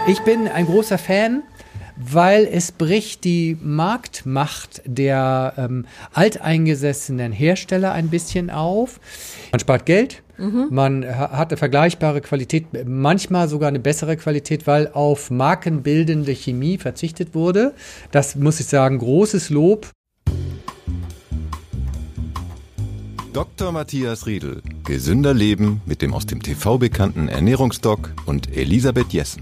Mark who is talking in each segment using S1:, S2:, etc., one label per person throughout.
S1: Ich bin ein großer Fan, weil es bricht die Marktmacht der alteingesessenen Hersteller ein bisschen auf. Man spart Geld, man hat eine vergleichbare Qualität, manchmal sogar eine bessere Qualität, weil auf markenbildende Chemie verzichtet wurde. Das muss ich sagen, großes Lob.
S2: Dr. Matthias Riedl. Gesünder Leben mit dem aus dem TV bekannten Ernährungsdoc und Elisabeth Jessen.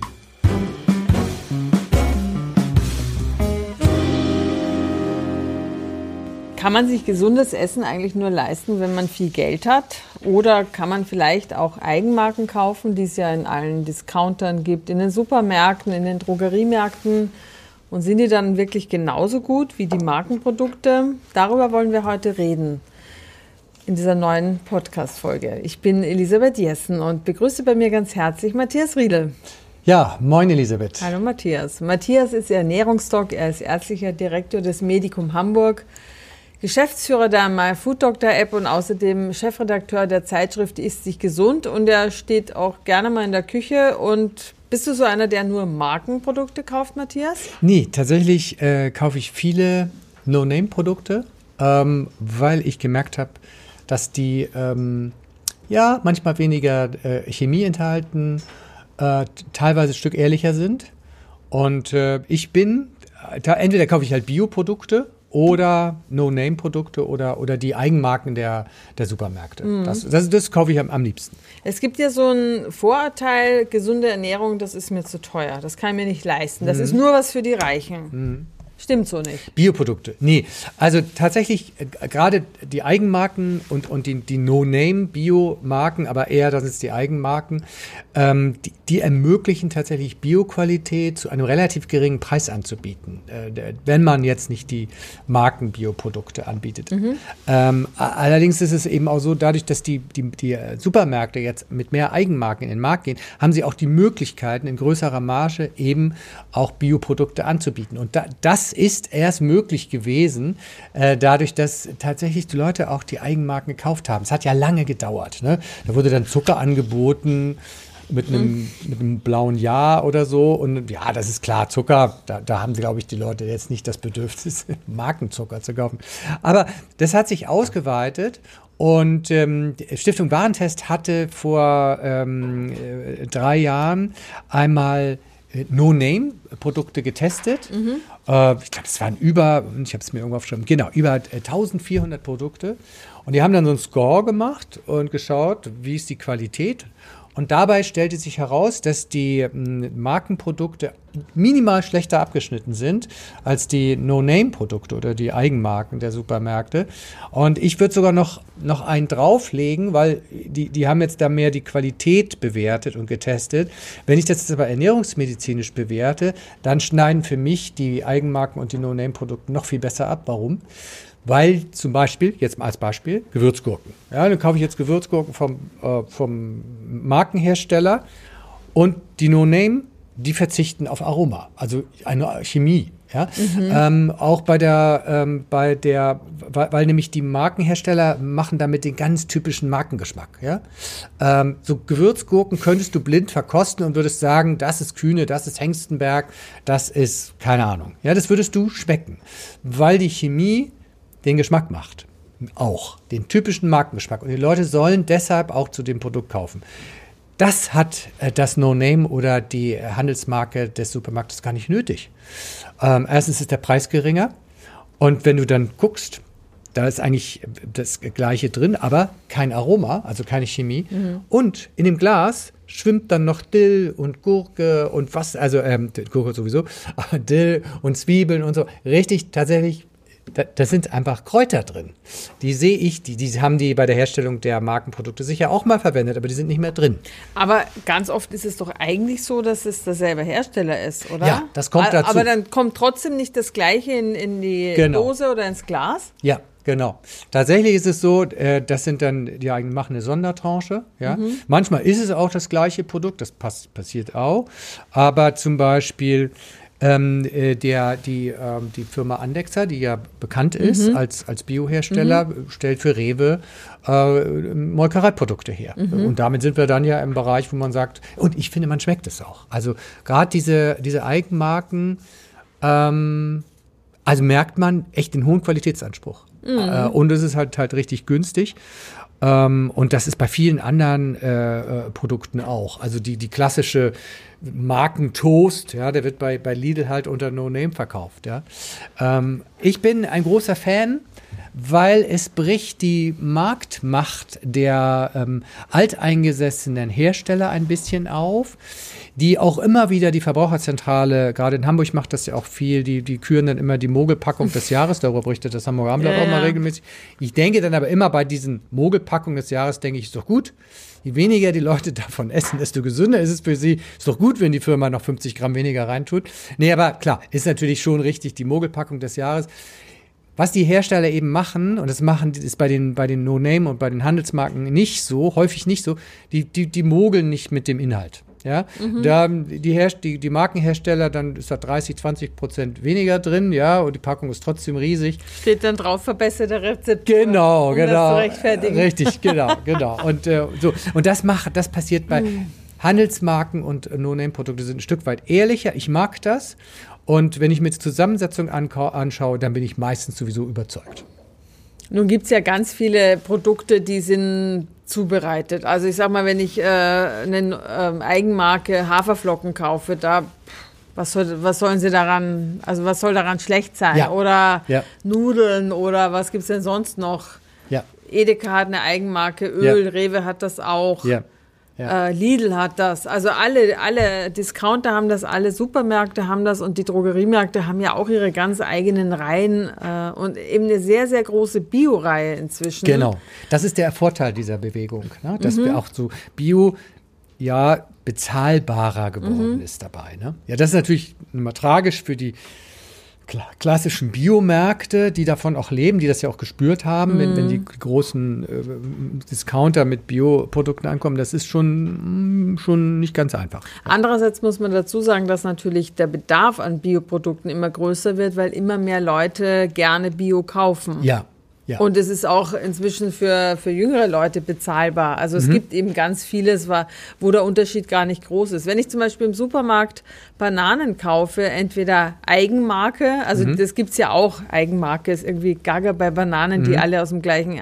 S3: Kann man sich gesundes Essen eigentlich nur leisten, wenn man viel Geld hat? Oder kann man vielleicht auch Eigenmarken kaufen, die es ja in allen Discountern gibt, in den Supermärkten, in den Drogeriemärkten? Und sind die dann wirklich genauso gut wie die Markenprodukte? Darüber wollen wir heute reden in dieser neuen Podcast-Folge. Ich bin Elisabeth Jessen und begrüße bei mir ganz herzlich Matthias Riedl.
S1: Ja, moin Elisabeth.
S3: Hallo Matthias. Matthias ist Ernährungsdoc, er ist ärztlicher Direktor des Medikum Hamburg, Geschäftsführer der MyFoodDoctor-App und außerdem Chefredakteur der Zeitschrift Isst sich gesund. Und er steht auch gerne mal in der Küche. Und bist du so einer, der nur Markenprodukte kauft, Matthias?
S1: Nee, tatsächlich kaufe ich viele No-Name-Produkte, weil ich gemerkt habe, dass die manchmal weniger Chemie enthalten, teilweise ein Stück ehrlicher sind. Und entweder kaufe ich halt Bioprodukte oder No-Name-Produkte oder die Eigenmarken der Supermärkte. Das kaufe ich am liebsten.
S3: Es gibt ja so ein Vorurteil, gesunde Ernährung, das ist mir zu teuer. Das kann ich mir nicht leisten. Das ist nur was für die Reichen. Stimmt so nicht.
S1: Bioprodukte, nee. Also tatsächlich gerade die Eigenmarken und die No-Name-Biomarken, aber eher, das ist die Eigenmarken, die ermöglichen tatsächlich Bioqualität zu einem relativ geringen Preis anzubieten, wenn man jetzt nicht die Marken-Bioprodukte anbietet. Allerdings ist es eben auch so, dadurch, dass die Supermärkte jetzt mit mehr Eigenmarken in den Markt gehen, haben sie auch die Möglichkeiten, in größerer Marge eben auch Bioprodukte anzubieten. Und das ist erst möglich gewesen, dadurch, dass tatsächlich die Leute auch die Eigenmarken gekauft haben. Es hat ja lange gedauert. Ne? Da wurde dann Zucker angeboten mit einem blauen Ja oder so. Und ja, das ist klar, Zucker, da haben, glaube ich, die Leute jetzt nicht das Bedürfnis, Markenzucker zu kaufen. Aber das hat sich ausgeweitet. Und Stiftung Warentest hatte vor 3 Jahren einmal No-Name-Produkte getestet. Ich glaube, es waren ich habe es mir irgendwo aufgeschrieben, genau, über 1400 Produkte. Und die haben dann so einen Score gemacht und geschaut, wie ist die Qualität. Und dabei stellte sich heraus, dass die Markenprodukte minimal schlechter abgeschnitten sind als die No-Name-Produkte oder die Eigenmarken der Supermärkte. Und ich würde sogar noch einen drauflegen, weil die haben jetzt da mehr die Qualität bewertet und getestet. Wenn ich das jetzt aber ernährungsmedizinisch bewerte, dann schneiden für mich die Eigenmarken und die No-Name-Produkte noch viel besser ab. Warum? Weil zum Beispiel, jetzt mal als Beispiel, Gewürzgurken. Ja, dann kaufe ich jetzt Gewürzgurken vom Markenhersteller und die No-Name, die verzichten auf Aroma, also eine Chemie. Ja? Auch weil nämlich die Markenhersteller machen damit den ganz typischen Markengeschmack. Ja? So Gewürzgurken könntest du blind verkosten und würdest sagen, das ist Kühne, das ist Hengstenberg, das ist keine Ahnung. Ja, das würdest du schmecken, weil die Chemie den Geschmack macht. Auch den typischen Markengeschmack. Und die Leute sollen deshalb auch zu dem Produkt kaufen. Das hat das No-Name oder die Handelsmarke des Supermarktes gar nicht nötig. Erstens ist der Preis geringer. Und wenn du dann guckst, da ist eigentlich das Gleiche drin, aber kein Aroma, also keine Chemie. Und in dem Glas schwimmt dann noch Dill und Gurke und was, also Gurke sowieso, aber Dill und Zwiebeln und so. Richtig, tatsächlich, da sind einfach Kräuter drin. Die sehe ich, die haben die bei der Herstellung der Markenprodukte sicher auch mal verwendet, aber die sind nicht mehr drin.
S3: Aber ganz oft ist es doch eigentlich so, dass es derselbe Hersteller ist, oder?
S1: Ja, das kommt dazu.
S3: Aber dann kommt trotzdem nicht das Gleiche in die Dose oder ins Glas?
S1: Ja, genau. Tatsächlich ist es so, das sind dann, die machen eine Sondertranche. Ja? Manchmal ist es auch das gleiche Produkt, das passiert auch. Aber zum Beispiel Die Firma Andexer, die ja bekannt ist als Biohersteller, stellt für Rewe Molkereiprodukte her. Und damit sind wir dann ja im Bereich, wo man sagt, und ich finde, man schmeckt es auch. Also gerade diese Eigenmarken, also merkt man echt den hohen Qualitätsanspruch. Und es ist halt richtig günstig. Und das ist bei vielen anderen Produkten auch. Also die klassische Markentoast, ja, der wird bei Lidl halt unter No Name verkauft. Ja. Ich bin ein großer Fan, weil es bricht die Marktmacht der alteingesessenen Hersteller ein bisschen auf, die auch immer wieder die Verbraucherzentrale, gerade in Hamburg macht das ja auch viel, die küren dann immer die Mogelpackung des Jahres, darüber berichtet das Hamburger Abendblatt auch mal regelmäßig. Ich denke dann aber immer bei diesen Mogelpackungen des Jahres, denke ich, ist doch gut. Je weniger die Leute davon essen, desto gesünder ist es für sie. Ist doch gut, wenn die Firma noch 50 Gramm weniger reintut. Nee, aber klar, ist natürlich schon richtig, die Mogelpackung des Jahres. Was die Hersteller eben machen, und das ist bei den No-Name und bei den Handelsmarken nicht so, häufig nicht so, die mogeln nicht mit dem Inhalt. Ja, da die Markenhersteller, dann ist da 30-20% weniger drin, ja, und die Packung ist trotzdem riesig.
S3: Steht dann drauf, verbesserte Rezeptur.
S1: Genau.
S3: Das zu rechtfertigen.
S1: Richtig, genau. Und und das passiert bei Handelsmarken und No-Name-Produkte sind ein Stück weit ehrlicher. Ich mag das. Und wenn ich mir die Zusammensetzung anschaue, dann bin ich meistens sowieso überzeugt.
S3: Nun gibt es ja ganz viele Produkte, die sind zubereitet. Also ich sag mal, wenn ich eine Eigenmarke Haferflocken kaufe, was sollen sie daran, also was soll daran schlecht sein?
S1: Ja.
S3: Oder Nudeln oder was gibt es denn sonst noch?
S1: Ja.
S3: Edeka hat eine Eigenmarke Öl, Rewe hat das auch. Ja. Lidl hat das, also alle Discounter haben das, alle Supermärkte haben das und die Drogeriemärkte haben ja auch ihre ganz eigenen Reihen und eben eine sehr, sehr große Bio-Reihe inzwischen.
S1: Genau, das ist der Vorteil dieser Bewegung, ne? Dass wir auch so Bio, bezahlbarer geworden ist dabei. Ne? Ja, das ist natürlich immer tragisch für die klassischen Biomärkte, die davon auch leben, die das ja auch gespürt haben, wenn die großen Discounter mit Bioprodukten ankommen. Das ist schon nicht ganz einfach.
S3: Andererseits muss man dazu sagen, dass natürlich der Bedarf an Bioprodukten immer größer wird, weil immer mehr Leute gerne Bio kaufen.
S1: Ja.
S3: Und es ist auch inzwischen für jüngere Leute bezahlbar. Also es gibt eben ganz vieles, wo der Unterschied gar nicht groß ist. Wenn ich zum Beispiel im Supermarkt Bananen kaufe, entweder Eigenmarke, also das gibt's ja auch, Eigenmarke ist irgendwie gaga bei Bananen, die alle aus dem gleichen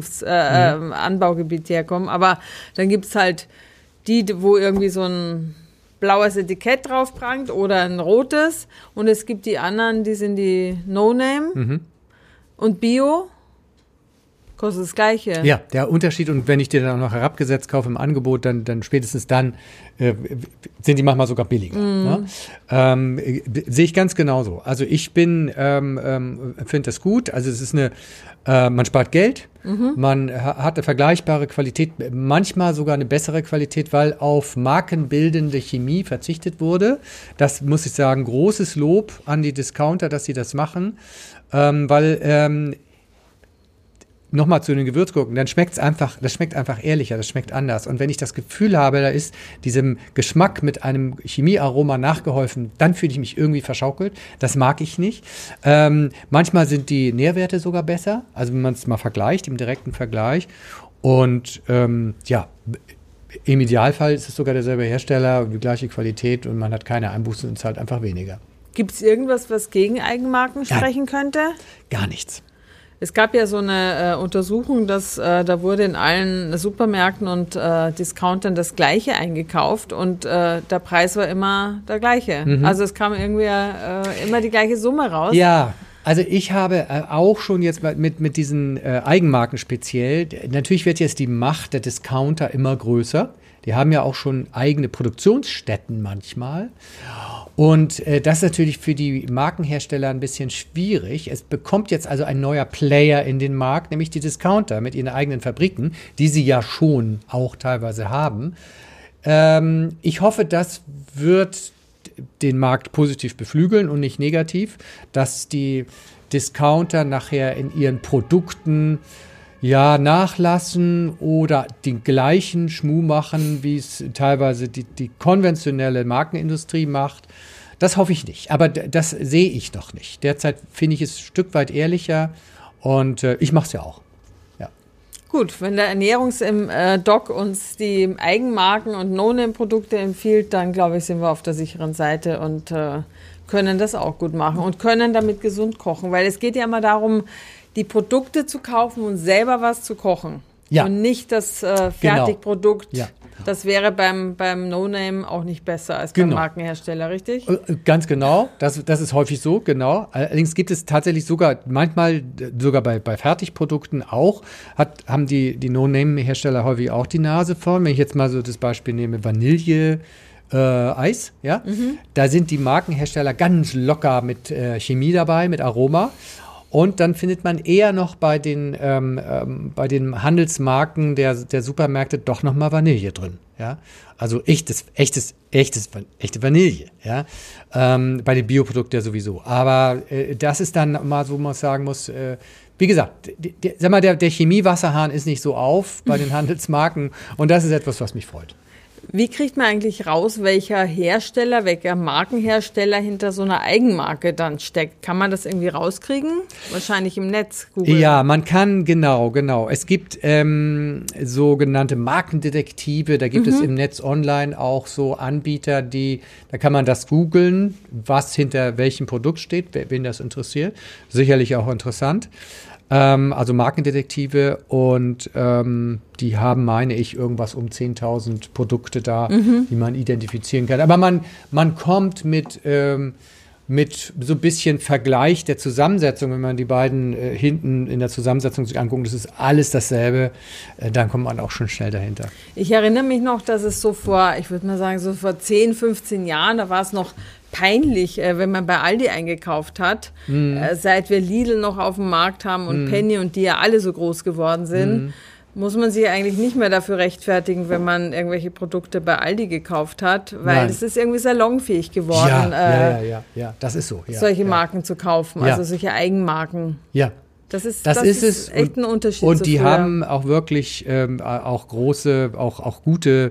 S3: Anbaugebiet herkommen. Aber dann gibt's halt die, wo irgendwie so ein blaues Etikett drauf prangt oder ein rotes. Und es gibt die anderen, die sind die No-Name und Bio. Kostet das Gleiche.
S1: Ja, der Unterschied, und wenn ich dir dann auch noch herabgesetzt kaufe im Angebot, dann spätestens dann sind die manchmal sogar billiger. Ne? Sehe ich ganz genauso. Also ich finde das gut. Also es ist man spart Geld, man hat eine vergleichbare Qualität, manchmal sogar eine bessere Qualität, weil auf markenbildende Chemie verzichtet wurde. Das muss ich sagen, großes Lob an die Discounter, dass sie das machen, weil nochmal zu den Gewürzgurken, das schmeckt einfach ehrlicher, das schmeckt anders. Und wenn ich das Gefühl habe, da ist diesem Geschmack mit einem Chemiearoma nachgeholfen, dann fühle ich mich irgendwie verschaukelt. Das mag ich nicht. Manchmal sind die Nährwerte sogar besser, also wenn man es mal vergleicht, im direkten Vergleich. Und im Idealfall ist es sogar derselbe Hersteller, die gleiche Qualität und man hat keine Einbußen und zahlt einfach weniger.
S3: Gibt es irgendwas, was gegen Eigenmarken sprechen könnte?
S1: Gar nichts.
S3: Es gab ja so eine Untersuchung, dass da wurde in allen Supermärkten und Discountern das Gleiche eingekauft und der Preis war immer der gleiche. Also es kam irgendwie immer die gleiche Summe raus.
S1: Ja, also ich habe auch schon jetzt mit diesen Eigenmarken speziell, natürlich wird jetzt die Macht der Discounter immer größer. Die haben ja auch schon eigene Produktionsstätten manchmal. Und das ist natürlich für die Markenhersteller ein bisschen schwierig. Es bekommt jetzt also ein neuer Player in den Markt, nämlich die Discounter mit ihren eigenen Fabriken, die sie ja schon auch teilweise haben. Ich hoffe, das wird den Markt positiv beflügeln und nicht negativ, dass die Discounter nachher in ihren Produkten nachlassen oder den gleichen Schmuh machen, wie es teilweise die konventionelle Markenindustrie macht. Das hoffe ich nicht. Aber das sehe ich noch nicht. Derzeit finde ich es ein Stück weit ehrlicher und ich mache es ja auch. Ja.
S3: Gut, wenn der Ernährungsdoc uns die Eigenmarken und No-Name-Produkte empfiehlt, dann glaube ich, sind wir auf der sicheren Seite und können das auch gut machen und können damit gesund kochen. Weil es geht ja immer darum, die Produkte zu kaufen und selber was zu kochen.
S1: Ja.
S3: Und nicht das Fertigprodukt.
S1: Genau. Ja.
S3: Das wäre beim No-Name auch nicht besser als beim Markenhersteller, richtig?
S1: Ganz genau, das ist häufig so, genau. Allerdings gibt es tatsächlich manchmal sogar bei Fertigprodukten auch, haben die No-Name-Hersteller häufig auch die Nase vorn. Wenn ich jetzt mal so das Beispiel nehme, Vanille, Eis, ja, da sind die Markenhersteller ganz locker mit Chemie dabei, mit Aroma. Und dann findet man eher noch bei den Handelsmarken der Supermärkte doch noch mal Vanille drin. Ja? Also echte Vanille. Ja? Bei den Bioprodukten ja sowieso. Aber das ist dann mal so, wo man sagen muss, wie gesagt, der Chemiewasserhahn ist nicht so auf bei den Handelsmarken. Und das ist etwas, was mich freut.
S3: Wie kriegt man eigentlich raus, welcher Markenhersteller hinter so einer Eigenmarke dann steckt? Kann man das irgendwie rauskriegen? Wahrscheinlich im Netz googeln.
S1: Ja, man kann, genau. Es gibt sogenannte Markendetektive, da gibt es im Netz online auch so Anbieter, da kann man das googeln, was hinter welchem Produkt steht, wen das interessiert. Sicherlich auch interessant. Also Markendetektive und die haben, meine ich, irgendwas um 10.000 Produkte da, die man identifizieren kann. Aber man kommt mit so ein bisschen Vergleich der Zusammensetzung, wenn man die beiden hinten in der Zusammensetzung sich anguckt, das ist alles dasselbe, dann kommt man auch schon schnell dahinter.
S3: Ich erinnere mich noch, dass es vor 10, 15 Jahren, da war es noch peinlich, wenn man bei Aldi eingekauft hat, seit wir Lidl noch auf dem Markt haben und Penny und die ja alle so groß geworden sind, muss man sich eigentlich nicht mehr dafür rechtfertigen, wenn man irgendwelche Produkte bei Aldi gekauft hat, weil es ist irgendwie salonfähig geworden,
S1: ja, das ist so. Ja,
S3: solche Marken zu kaufen, also solche Eigenmarken.
S1: Ja.
S3: Das ist
S1: echt
S3: ein Unterschied.
S1: Und die haben auch wirklich auch große, auch gute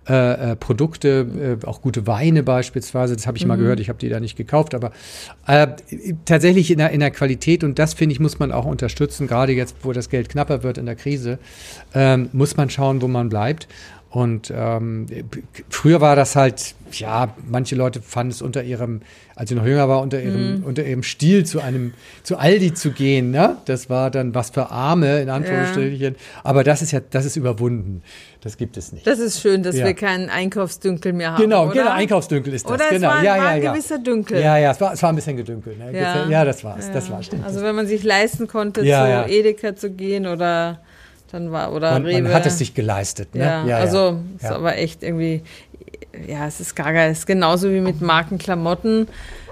S1: Produkte, auch gute Weine beispielsweise, das habe ich mal gehört, ich habe die da nicht gekauft, aber tatsächlich in der Qualität, und das, finde ich, muss man auch unterstützen, gerade jetzt, wo das Geld knapper wird in der Krise, muss man schauen, wo man bleibt. Und früher war das halt, ja, manche Leute fanden es als ich noch jünger war, unter ihrem Stil zu Aldi zu gehen, ne? Das war dann was für Arme, in Anführungsstrichen. Ja. Aber das ist überwunden. Das gibt es nicht.
S3: Das ist schön, dass wir keinen Einkaufsdünkel mehr haben,
S1: Genau,
S3: oder?
S1: Einkaufsdünkel ist das.
S3: Oder
S1: genau.
S3: Es war ein gewisser Dünkel.
S1: Ja, es war ein bisschen gedünkelt. Ne? Ja, das war's. Ja. Das war, stimmt.
S3: Also wenn man sich leisten konnte, zu Edeka zu gehen oder Rewe.
S1: Man hat es sich geleistet. Ne?
S3: Es ist aber echt irgendwie, es ist gaga. Es ist genauso wie mit Markenklamotten.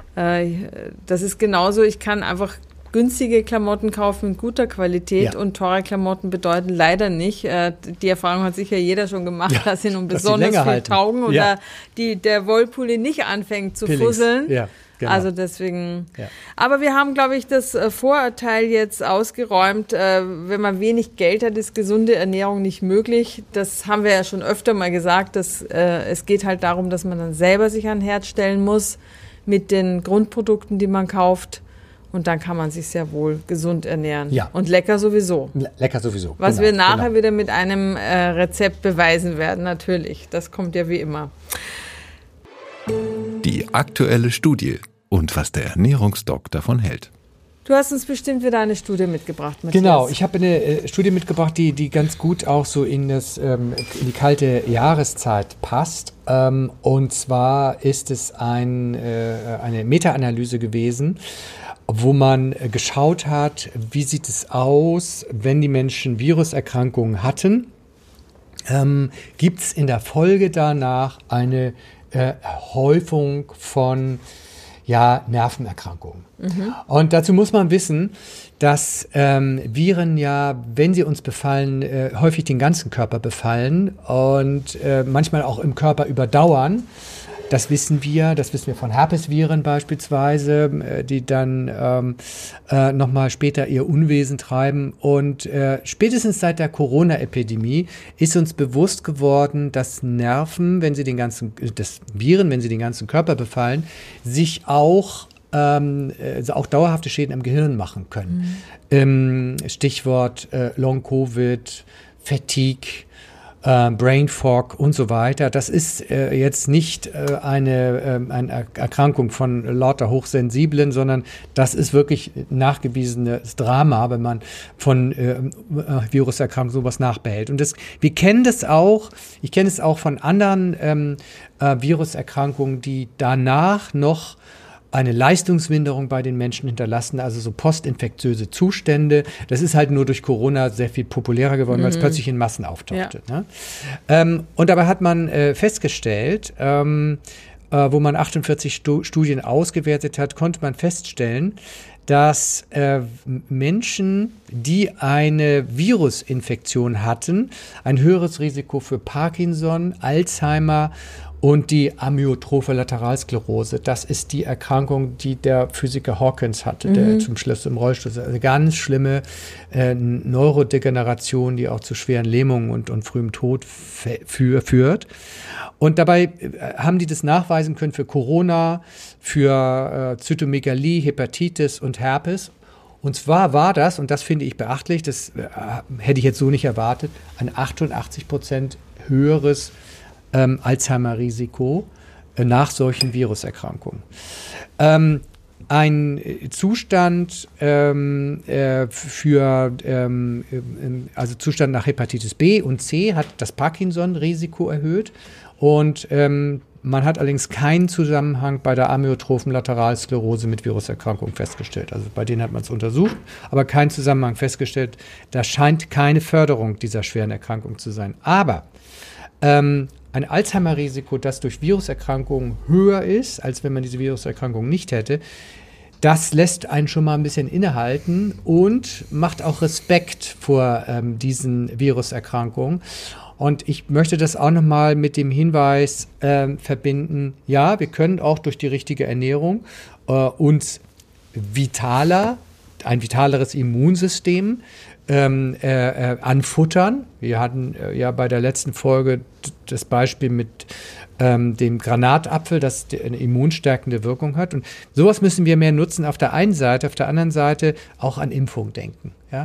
S3: Das ist genauso, ich kann einfach günstige Klamotten kaufen mit guter Qualität und teure Klamotten bedeuten leider nicht. Die Erfahrung hat sicher jeder schon gemacht, dass sie nun besonders viel taugen oder der Wollpulli nicht anfängt zu fusseln. Ja. Genau. Also deswegen. Ja. Aber wir haben, glaube ich, das Vorurteil jetzt ausgeräumt. Wenn man wenig Geld hat, ist gesunde Ernährung nicht möglich. Das haben wir ja schon öfter mal gesagt. Dass, es geht halt darum, dass man dann selber sich an den Herd stellen muss mit den Grundprodukten, die man kauft. Und dann kann man sich sehr wohl gesund ernähren. Ja. Und lecker sowieso.
S1: Lecker sowieso.
S3: Was wir nachher wieder mit einem Rezept beweisen werden, natürlich. Das kommt ja wie immer.
S2: Die aktuelle Studie und was der Ernährungsdoc davon hält.
S3: Du hast uns bestimmt wieder eine Studie mitgebracht, Matthias.
S1: Genau, ich habe eine Studie mitgebracht, die ganz gut auch so in die kalte Jahreszeit passt. Und zwar ist es eine Meta-Analyse gewesen, wo man geschaut hat, wie sieht es aus, wenn die Menschen Viruserkrankungen hatten. Gibt es in der Folge danach eine Häufung von Nervenerkrankungen. Und dazu muss man wissen, dass Viren ja, wenn sie uns befallen, häufig den ganzen Körper befallen und manchmal auch im Körper überdauern. Das wissen wir von Herpesviren beispielsweise, die dann nochmal später ihr Unwesen treiben. Und spätestens seit der Corona-Epidemie ist uns bewusst geworden, dass Nerven, wenn sie den ganzen Körper befallen, sich auch dauerhafte Schäden am Gehirn machen können. Stichwort Long-Covid, Fatigue, Brain Fog und so weiter. Das ist jetzt nicht eine Erkrankung von lauter Hochsensiblen, sondern das ist wirklich nachgewiesenes Drama, wenn man von Viruserkrankungen sowas nachbehält. Und wir kennen das auch, ich kenne es auch von anderen Viruserkrankungen, die danach noch eine Leistungsminderung bei den Menschen hinterlassen, also so postinfektiöse Zustände. Das ist halt nur durch Corona sehr viel populärer geworden, weil es plötzlich in Massen auftauchte.
S3: Ja.
S1: Ne? Und dabei hat man festgestellt, wo man 48 Studien ausgewertet hat, konnte man feststellen, dass Menschen, die eine Virusinfektion hatten, ein höheres Risiko für Parkinson, Alzheimer und die amyotrophe Lateralsklerose, das ist die Erkrankung, die der Physiker Hawkins hatte, der zum Schluss im Rollstuhl ist. Also eine ganz schlimme Neurodegeneration, die auch zu schweren Lähmungen und frühem Tod führt. Und dabei haben die das nachweisen können für Corona, für Zytomegalie, Hepatitis und Herpes. Und zwar war das, und das finde ich beachtlich, das hätte ich jetzt so nicht erwartet, ein 88% höheres Alzheimer-Risiko nach solchen Viruserkrankungen. Ein Zustand also Zustand nach Hepatitis B und C hat das Parkinson-Risiko erhöht und man hat allerdings keinen Zusammenhang bei der amyotrophen Lateralsklerose mit Viruserkrankungen festgestellt. Also bei denen hat man es untersucht, aber keinen Zusammenhang festgestellt. Da scheint keine Förderung dieser schweren Erkrankung zu sein. Aber ein Alzheimer-Risiko, das durch Viruserkrankungen höher ist, als wenn man diese Viruserkrankung nicht hätte, das lässt einen schon mal ein bisschen innehalten und macht auch Respekt vor diesen Viruserkrankungen. Und ich möchte das auch nochmal mit dem Hinweis verbinden, ja, wir können auch durch die richtige Ernährung uns ein vitaleres Immunsystem anfuttern. Wir hatten ja bei der letzten Folge das Beispiel mit dem Granatapfel, das eine immunstärkende Wirkung hat. Und sowas müssen wir mehr nutzen auf der einen Seite, auf der anderen Seite auch an Impfung denken. Ja?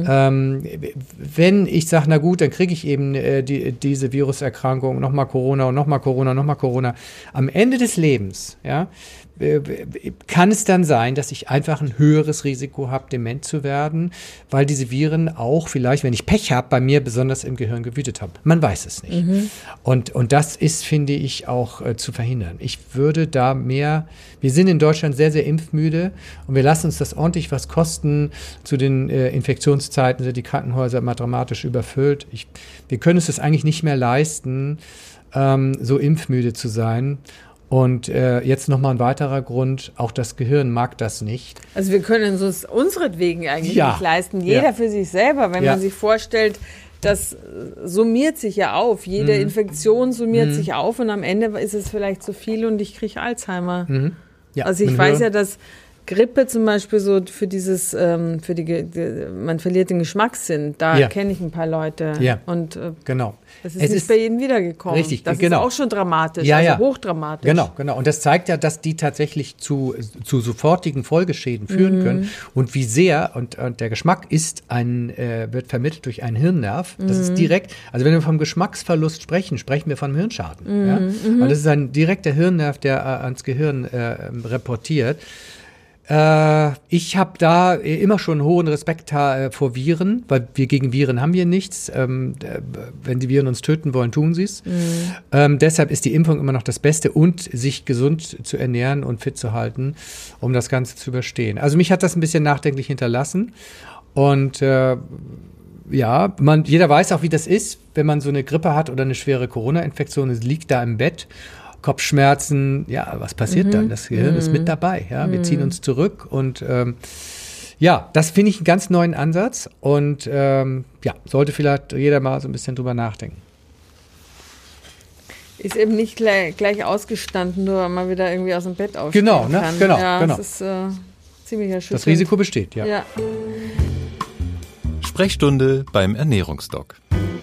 S1: Wenn ich sage, na gut, dann kriege ich eben diese Viruserkrankung, nochmal Corona und nochmal Corona, nochmal Corona. Am Ende des Lebens, ja, kann es dann sein, dass ich einfach ein höheres Risiko habe, dement zu werden, weil diese Viren auch vielleicht, wenn ich Pech habe, bei mir besonders im Gehirn gewütet haben. Man weiß es nicht. Und das ist, finde ich, auch zu verhindern. Ich würde da wir sind in Deutschland sehr, sehr impfmüde und wir lassen uns das ordentlich was kosten. Zu den Infektionszeiten sind die Krankenhäuser immer dramatisch überfüllt. Wir können es eigentlich nicht mehr leisten, so impfmüde zu sein. Und jetzt nochmal ein weiterer Grund, auch das Gehirn mag das nicht.
S3: Also wir können es unseretwegen eigentlich nicht leisten, jeder für sich selber, wenn man sich vorstellt, das summiert sich ja auf, jede Infektion summiert sich auf und am Ende ist es vielleicht zu viel und ich kriege Alzheimer. Ja, also ich weiß ja, dass Grippe zum Beispiel so für dieses, man verliert den Geschmackssinn, da kenne ich ein paar Leute. Ja, und
S1: genau.
S3: Das ist nicht bei jedem wiedergekommen.
S1: Richtig,
S3: das
S1: genau.
S3: ist auch schon dramatisch, also hochdramatisch.
S1: Genau. Und das zeigt ja, dass die tatsächlich zu sofortigen Folgeschäden führen können. Und wie sehr, und der Geschmack wird vermittelt durch einen Hirnnerv. Das ist direkt, also wenn wir vom Geschmacksverlust sprechen wir von Hirnschaden. Ja? Und das ist ein direkter Hirnnerv, der ans Gehirn reportiert. Ich habe da immer schon hohen Respekt vor Viren, weil wir gegen Viren haben wir nichts. Wenn die Viren uns töten wollen, tun sie es. Deshalb ist die Impfung immer noch das Beste und sich gesund zu ernähren und fit zu halten, um das Ganze zu überstehen. Also mich hat das ein bisschen nachdenklich hinterlassen und jeder weiß auch, wie das ist, wenn man so eine Grippe hat oder eine schwere Corona-Infektion, es liegt da im Bett. Kopfschmerzen, ja, was passiert dann? Das Gehirn ist mit dabei, ja, wir ziehen uns zurück und das finde ich einen ganz neuen Ansatz und sollte vielleicht jeder mal so ein bisschen drüber nachdenken.
S3: Ist eben nicht gleich ausgestanden, nur weil man wieder irgendwie aus dem Bett aufstehen
S1: Genau, ne?
S3: kann.
S1: Genau,
S3: ja,
S1: genau.
S3: Das ist ziemlich erschütternd.
S1: Das Risiko besteht, ja.
S3: Ja.
S2: Sprechstunde beim Ernährungsdoc.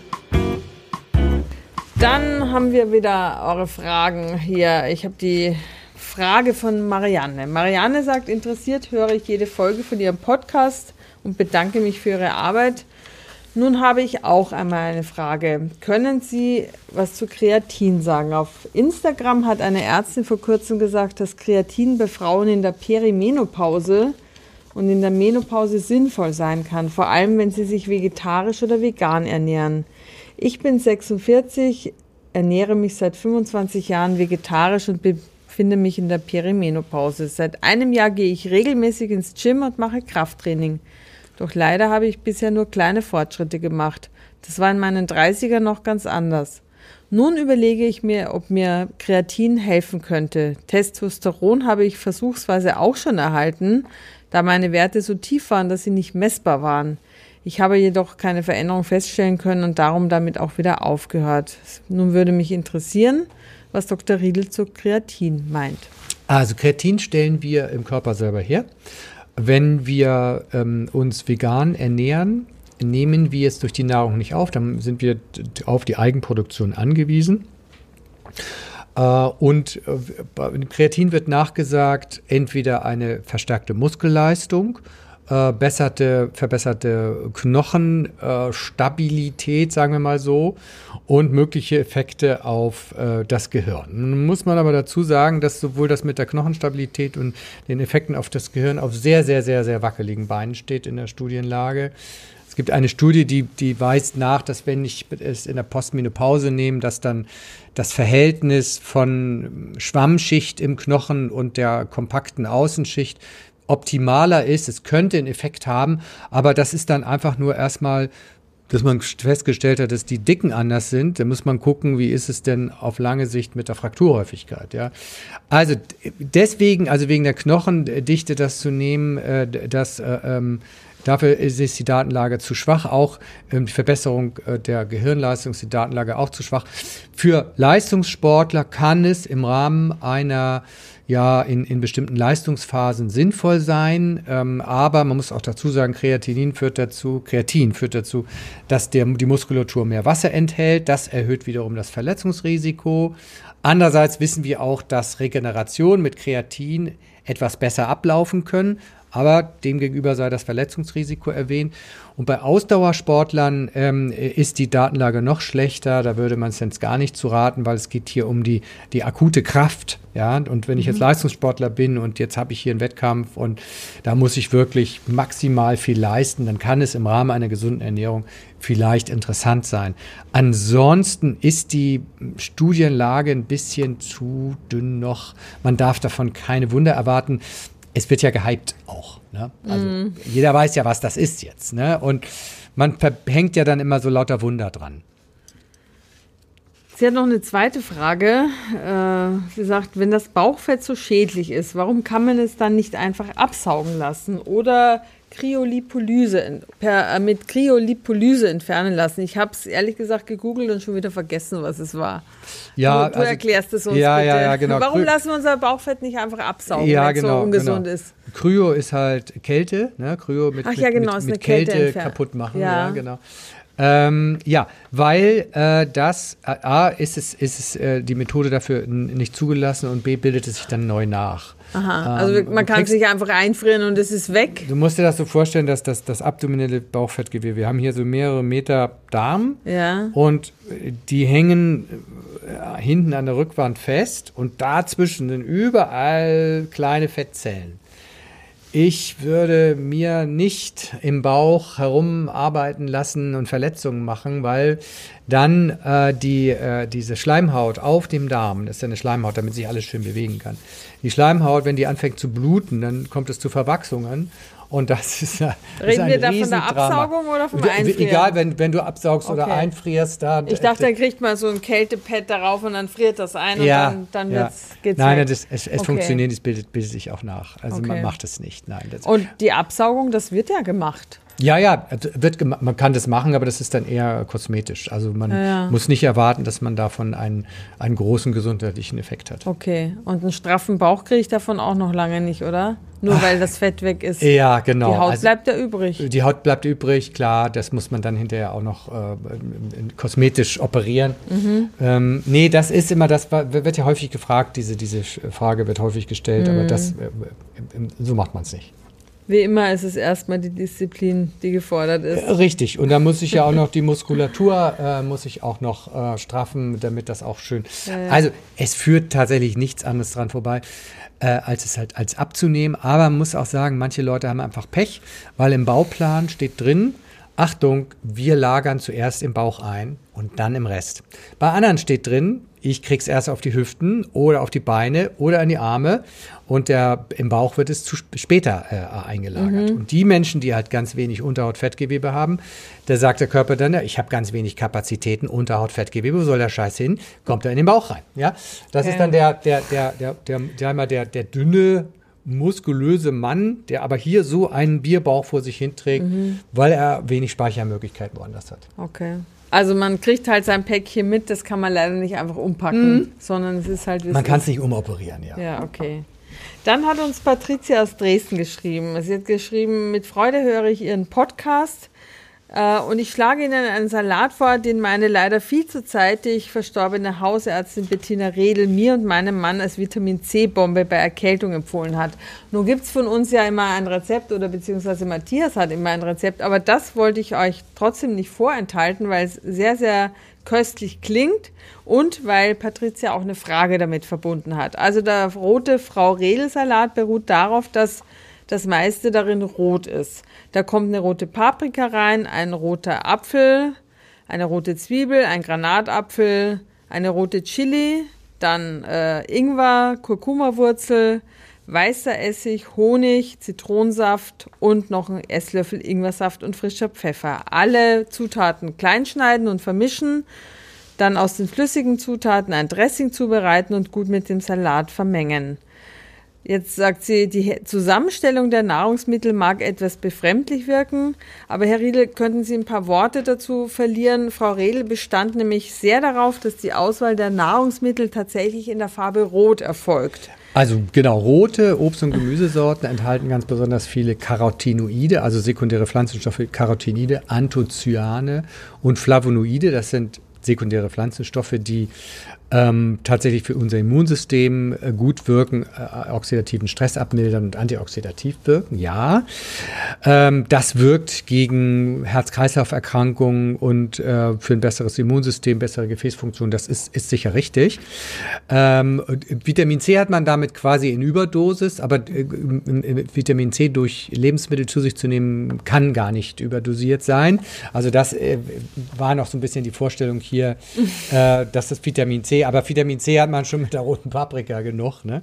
S3: Dann haben wir wieder eure Fragen hier. Ich habe die Frage von Marianne. Marianne sagt, interessiert höre ich jede Folge von ihrem Podcast und bedanke mich für ihre Arbeit. Nun habe ich auch einmal eine Frage. Können Sie was zu Kreatin sagen? Auf Instagram hat eine Ärztin vor kurzem gesagt, dass Kreatin bei Frauen in der Perimenopause und in der Menopause sinnvoll sein kann, vor allem wenn sie sich vegetarisch oder vegan ernähren. Ich bin 46, ernähre mich seit 25 Jahren vegetarisch und befinde mich in der Perimenopause. Seit einem Jahr gehe ich regelmäßig ins Gym und mache Krafttraining. Doch leider habe ich bisher nur kleine Fortschritte gemacht. Das war in meinen 30ern noch ganz anders. Nun überlege ich mir, ob mir Kreatin helfen könnte. Testosteron habe ich versuchsweise auch schon erhalten, da meine Werte so tief waren, dass sie nicht messbar waren. Ich habe jedoch keine Veränderung feststellen können und darum damit auch wieder aufgehört. Nun würde mich interessieren, was Dr. Riedl zu Kreatin meint.
S1: Also Kreatin stellen wir im Körper selber her. Wenn wir uns vegan ernähren, nehmen wir es durch die Nahrung nicht auf, dann sind wir auf die Eigenproduktion angewiesen. Und Kreatin wird nachgesagt, entweder eine verstärkte Muskelleistung, verbesserte Knochenstabilität, sagen wir mal so, und mögliche Effekte auf das Gehirn. Nun muss man aber dazu sagen, dass sowohl das mit der Knochenstabilität und den Effekten auf das Gehirn auf sehr, sehr, sehr, sehr wackeligen Beinen steht in der Studienlage. Es gibt eine Studie, die weist nach, dass wenn ich es in der Postmenopause nehme, dass dann das Verhältnis von Schwammschicht im Knochen und der kompakten Außenschicht optimaler ist. Es könnte einen Effekt haben, aber das ist dann einfach nur erstmal, dass man festgestellt hat, dass die Dicken anders sind. Da muss man gucken, wie ist es denn auf lange Sicht mit der Frakturhäufigkeit. Ja? Also deswegen, also wegen der Knochendichte das zu nehmen, dafür ist die Datenlage zu schwach. Auch die Verbesserung der Gehirnleistung ist die Datenlage auch zu schwach. Für Leistungssportler kann es im Rahmen einer in bestimmten Leistungsphasen sinnvoll sein, aber man muss auch dazu sagen, Kreatin führt dazu, dass die Muskulatur mehr Wasser enthält. Das erhöht wiederum das Verletzungsrisiko. Andererseits wissen wir auch, dass Regeneration mit Kreatin etwas besser ablaufen können, aber demgegenüber sei das Verletzungsrisiko erwähnt. Und bei Ausdauersportlern ist die Datenlage noch schlechter. Da würde man es jetzt gar nicht zu raten, weil es geht hier um die akute Kraft. Ja? Und wenn ich jetzt Leistungssportler bin und jetzt habe ich hier einen Wettkampf und da muss ich wirklich maximal viel leisten, dann kann es im Rahmen einer gesunden Ernährung vielleicht interessant sein. Ansonsten ist die Studienlage ein bisschen zu dünn noch. Man darf davon keine Wunder erwarten. Es wird ja gehypt auch. Ne? Also jeder weiß ja, was das ist jetzt. Ne? Und man hängt ja dann immer so lauter Wunder dran.
S3: Sie hat noch eine zweite Frage. Sie sagt, wenn das Bauchfett so schädlich ist, warum kann man es dann nicht einfach absaugen lassen oder mit Kryolipolyse entfernen lassen? Ich habe es ehrlich gesagt gegoogelt und schon wieder vergessen, was es war.
S1: Ja,
S3: du erklärst es uns bitte.
S1: Ja, genau.
S3: Warum lassen wir unser Bauchfett nicht einfach absaugen, wenn es so ungesund ist?
S1: Kryo ist halt Kälte, ne? Kryo mit Kälte kaputt machen. Ja, genau. Weil A, ist die Methode dafür nicht zugelassen und B, bildet es sich dann neu nach.
S3: Aha, also man kann es nicht einfach einfrieren und es ist weg?
S1: Du musst dir das so vorstellen, dass das abdominelle Bauchfettgewebe, wir haben hier so mehrere Meter Darm und die hängen hinten an der Rückwand fest und dazwischen sind überall kleine Fettzellen. Ich würde mir nicht im Bauch herumarbeiten lassen und Verletzungen machen, weil dann diese Schleimhaut auf dem Darm, das ist ja eine Schleimhaut, damit sich alles schön bewegen kann. Die Schleimhaut, wenn die anfängt zu bluten, dann kommt es zu Verwachsungen. Und das ist ein
S3: Reden wir da von der Absaugung oder vom Einfrieren?
S1: Egal, wenn du absaugst oder einfrierst.
S3: Ich dachte, da kriegt man so ein Kältepad darauf und dann friert das ein und dann geht's
S1: Nein,
S3: weg.
S1: Es funktioniert, es bildet sich auch nach. Also man macht es nicht. Nein,
S3: und die Absaugung, das wird ja gemacht.
S1: Ja, man kann das machen, aber das ist dann eher kosmetisch. Also man muss nicht erwarten, dass man davon einen großen gesundheitlichen Effekt hat.
S3: Okay, und einen straffen Bauch kriege ich davon auch noch lange nicht, oder? Nur weil das Fett weg ist.
S1: Ja, genau.
S3: Die Haut bleibt ja übrig.
S1: Die Haut bleibt übrig, klar. Das muss man dann hinterher auch noch kosmetisch operieren. Nee, das ist immer, das wird ja häufig gefragt, diese Frage wird häufig gestellt, aber so macht man es nicht.
S3: Wie immer ist es erstmal die Disziplin, die gefordert ist.
S1: Richtig. Und da muss ich ja auch noch die Muskulatur straffen, damit das auch schön. Ja. Also es führt tatsächlich nichts anderes dran vorbei, als abzunehmen. Aber man muss auch sagen, manche Leute haben einfach Pech, weil im Bauplan steht drin, Achtung, wir lagern zuerst im Bauch ein und dann im Rest. Bei anderen steht drin, ich krieg's erst auf die Hüften oder auf die Beine oder in die Arme und im Bauch wird es später eingelagert. Und die Menschen, die halt ganz wenig Unterhautfettgewebe haben, da sagt der Körper dann, ich habe ganz wenig Kapazitäten, Unterhautfettgewebe, wo soll der Scheiß hin? Kommt er in den Bauch rein. Ja? Das ist dann der dünne, muskulöse Mann, der aber hier so einen Bierbauch vor sich hinträgt, weil er wenig Speichermöglichkeiten woanders hat.
S3: Okay. Also man kriegt halt sein Päckchen mit, das kann man leider nicht einfach umpacken, sondern es ist halt...
S1: Man kann es nicht umoperieren, ja.
S3: Ja, okay. Dann hat uns Patricia aus Dresden geschrieben. Sie hat geschrieben, mit Freude höre ich Ihren Podcast und ich schlage Ihnen einen Salat vor, den meine leider viel zu zeitig verstorbene Hausärztin Bettina Redl mir und meinem Mann als Vitamin-C-Bombe bei Erkältung empfohlen hat. Nun gibt es von uns ja immer ein Rezept oder beziehungsweise Matthias hat immer ein Rezept, aber das wollte ich euch trotzdem nicht vorenthalten, weil es sehr, sehr köstlich klingt und weil Patricia auch eine Frage damit verbunden hat. Also der rote Frau Redl-Salat beruht darauf, dass das meiste darin rot ist. Da kommt eine rote Paprika rein, ein roter Apfel, eine rote Zwiebel, ein Granatapfel, eine rote Chili, dann Ingwer, Kurkumawurzel, weißer Essig, Honig, Zitronensaft und noch ein Esslöffel Ingwersaft und frischer Pfeffer. Alle Zutaten klein schneiden und vermischen, dann aus den flüssigen Zutaten ein Dressing zubereiten und gut mit dem Salat vermengen. Jetzt sagt sie, die Zusammenstellung der Nahrungsmittel mag etwas befremdlich wirken, aber Herr Riedl, könnten Sie ein paar Worte dazu verlieren? Frau Redl bestand nämlich sehr darauf, dass die Auswahl der Nahrungsmittel tatsächlich in der Farbe Rot erfolgt.
S1: Also genau, rote Obst- und Gemüsesorten enthalten ganz besonders viele Carotinoide, also sekundäre Pflanzenstoffe, Carotinoide, Anthocyane und Flavonoide. Das sind sekundäre Pflanzenstoffe, die tatsächlich für unser Immunsystem gut wirken, oxidativen Stress abmildern und antioxidativ wirken, ja. Das wirkt gegen Herz-Kreislauf-Erkrankungen und für ein besseres Immunsystem, bessere Gefäßfunktion, das ist sicher richtig. Vitamin C hat man damit quasi in Überdosis, aber Vitamin C durch Lebensmittel zu sich zu nehmen, kann gar nicht überdosiert sein. Also das war noch so ein bisschen die Vorstellung hier, dass das Vitamin C, aber Vitamin C hat man schon mit der roten Paprika genug, ne?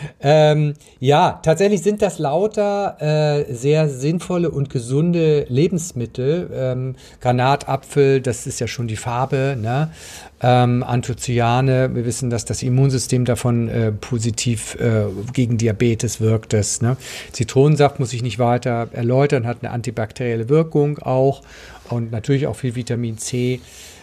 S1: Ja, tatsächlich sind das lauter sehr sinnvolle und gesunde Lebensmittel. Granatapfel, das ist ja schon die Farbe, ne? Anthocyane, wir wissen, dass das Immunsystem davon positiv gegen Diabetes wirkt. Ne? Zitronensaft muss ich nicht weiter erläutern, hat eine antibakterielle Wirkung auch und natürlich auch viel Vitamin C.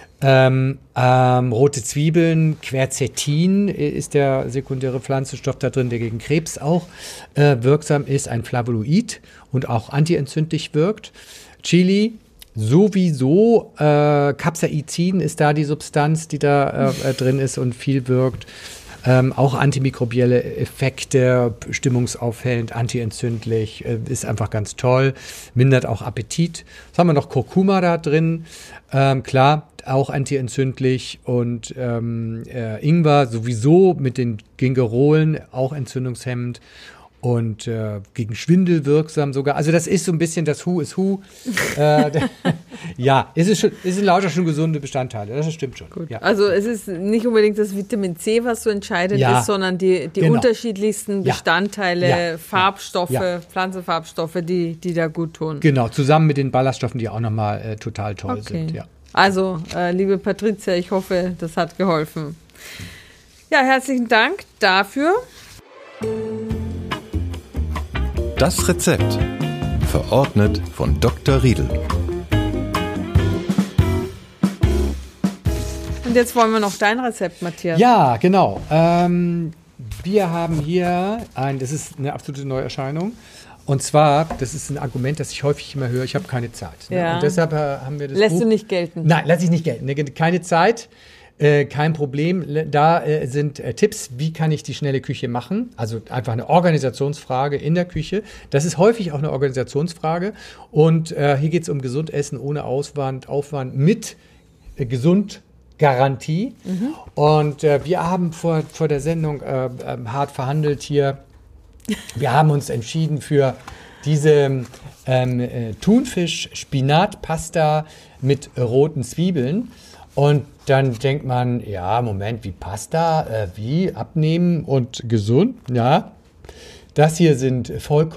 S1: Rote Zwiebeln, Quercetin ist der sekundäre Pflanzenstoff da drin, der gegen Krebs auch wirksam ist, ein Flavonoid und auch antientzündlich wirkt. Chili, sowieso, Capsaicin ist da die Substanz, die da drin ist und viel wirkt. Auch antimikrobielle Effekte, stimmungsaufhellend, antientzündlich, ist einfach ganz toll, mindert auch Appetit. Was haben wir noch? Kurkuma da drin, klar, auch antientzündlich und Ingwer sowieso mit den Gingerolen, auch entzündungshemmend und gegen Schwindel wirksam sogar. Also das ist so ein bisschen das Who is Who. Ja, es sind lauter schon gesunde Bestandteile, das stimmt schon.
S3: Gut.
S1: Ja.
S3: Also es ist nicht unbedingt das Vitamin C, was so entscheidend ist, sondern die genau. unterschiedlichsten Bestandteile, Farbstoffe, Pflanzenfarbstoffe, die da gut tun.
S1: Genau, zusammen mit den Ballaststoffen, die auch nochmal total toll sind. Ja.
S3: Also, liebe Patricia, ich hoffe, das hat geholfen. Ja, herzlichen Dank dafür.
S2: Das Rezept. Verordnet von Dr. Riedel.
S3: Und jetzt wollen wir noch dein Rezept, Matthias.
S1: Ja, genau. Wir haben hier das ist eine absolute Neuerscheinung. Und zwar, das ist ein Argument, das ich häufig immer höre, ich habe keine Zeit. Ne?
S3: Ja.
S1: Und deshalb haben wir das
S3: Lässt
S1: Buch.
S3: du nicht gelten?
S1: Nein, lasse ich nicht gelten. Keine Zeit, kein Problem. Da sind Tipps, wie kann ich die schnelle Küche machen? Also einfach eine Organisationsfrage in der Küche. Das ist häufig auch eine Organisationsfrage. Und hier geht es um gesund essen ohne Aufwand mit Gesundgarantie. Und wir haben vor der Sendung hart verhandelt hier. Wir haben uns entschieden für diese Thunfisch-Spinat-Pasta mit roten Zwiebeln. Und dann denkt man, ja, Moment, wie Pasta, wie abnehmen und gesund? Ja, das hier sind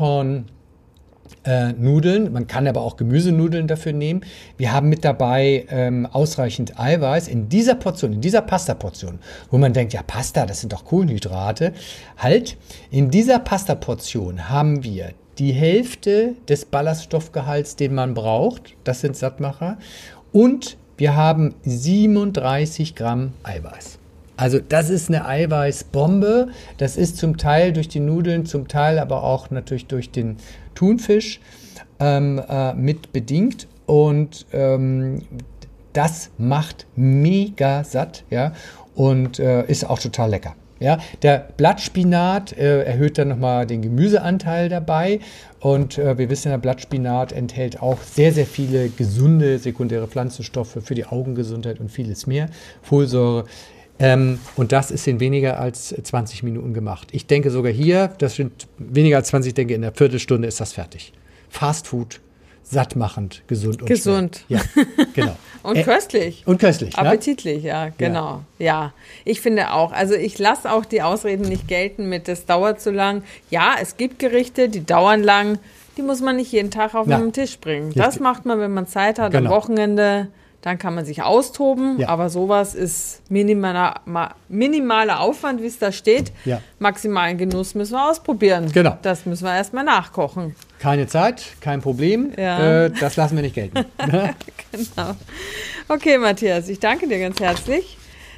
S1: Vollkorn-Nudeln. Man kann aber auch Gemüsenudeln dafür nehmen. Wir haben mit dabei ausreichend Eiweiß in dieser Portion, in dieser Pasta-Portion, wo man denkt, ja, Pasta, das sind doch Kohlenhydrate. Halt, in dieser Pasta-Portion haben wir die Hälfte des Ballaststoffgehalts, den man braucht. Das sind Sattmacher. Und wir haben 37 Gramm Eiweiß. Also das ist eine Eiweißbombe. Das ist zum Teil durch die Nudeln, zum Teil aber auch natürlich durch den Thunfisch mit bedingt. Und das macht mega satt, ja, und ist auch total lecker. Ja, der Blattspinat erhöht dann nochmal den Gemüseanteil dabei. Und wir wissen, der Blattspinat enthält auch sehr, sehr viele gesunde sekundäre Pflanzenstoffe für die Augengesundheit und vieles mehr. Folsäure. Und das ist in weniger als 20 Minuten gemacht. Ich denke sogar hier, das sind weniger als 20, ich denke in einer Viertelstunde ist das fertig. Fast Food, sattmachend, gesund und
S3: gesund.
S1: Schnell. Ja, genau.
S3: Und köstlich.
S1: Und köstlich.
S3: Appetitlich, ja, genau. Ja, ich finde auch. Also ich lasse auch die Ausreden nicht gelten mit, das dauert zu lang. Ja, es gibt Gerichte, die dauern lang. Die muss man nicht jeden Tag auf den Tisch bringen. Das macht man, wenn man Zeit hat, am Wochenende. Dann kann man sich austoben, aber sowas ist minimaler Aufwand, wie es da steht.
S1: Ja.
S3: Maximalen Genuss müssen wir ausprobieren.
S1: Genau.
S3: Das müssen wir erstmal nachkochen.
S1: Keine Zeit, kein Problem.
S3: Ja.
S1: Das lassen wir nicht gelten.
S3: Genau. Okay, Matthias, ich danke dir ganz herzlich.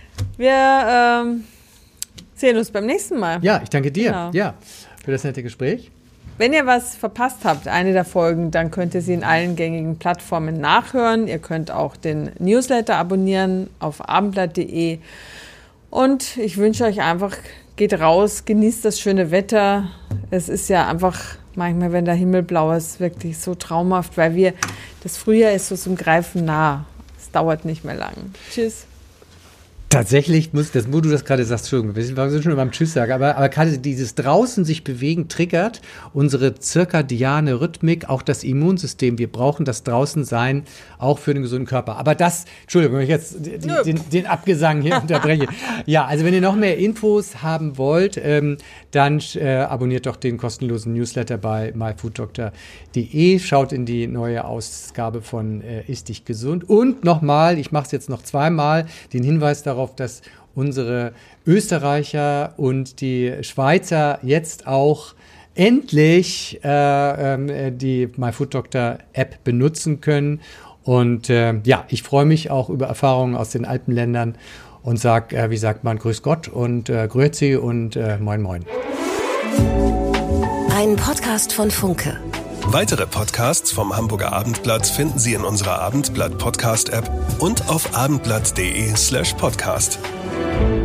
S3: Wir sehen uns beim nächsten Mal.
S1: Ja, ich danke dir
S3: Genau.
S1: Für das nette Gespräch.
S3: Wenn ihr was verpasst habt, eine der Folgen, dann könnt ihr sie in allen gängigen Plattformen nachhören. Ihr könnt auch den Newsletter abonnieren auf abendblatt.de. Und ich wünsche euch einfach, geht raus, genießt das schöne Wetter. Es ist ja einfach manchmal, wenn der Himmel blau ist, wirklich so traumhaft, weil das Frühjahr ist so zum Greifen nah. Es dauert nicht mehr lang. Tschüss.
S1: Tatsächlich wo du das gerade sagst, Entschuldigung, wir sind schon beim Tschüss sagen, aber gerade dieses draußen sich bewegen triggert unsere zirkadiane Rhythmik, auch das Immunsystem. Wir brauchen das Draußensein auch für den gesunden Körper. Aber Entschuldigung, wenn ich jetzt den Abgesang hier unterbreche. Ja, also wenn ihr noch mehr Infos haben wollt, dann abonniert doch den kostenlosen Newsletter bei myfooddoctor.de. Schaut in die neue Ausgabe von Ist dich gesund. Und nochmal, ich mache es jetzt noch zweimal, den Hinweis darauf, dass unsere Österreicher und die Schweizer jetzt auch endlich die MyFoodDoctor-App benutzen können. Und ich freue mich auch über Erfahrungen aus den Alpenländern und sage, wie sagt man, Grüß Gott und Grüezi und Moin Moin.
S4: Ein Podcast von Funke.
S5: Weitere Podcasts vom Hamburger Abendblatt finden Sie in unserer Abendblatt-Podcast-App und auf abendblatt.de/podcast.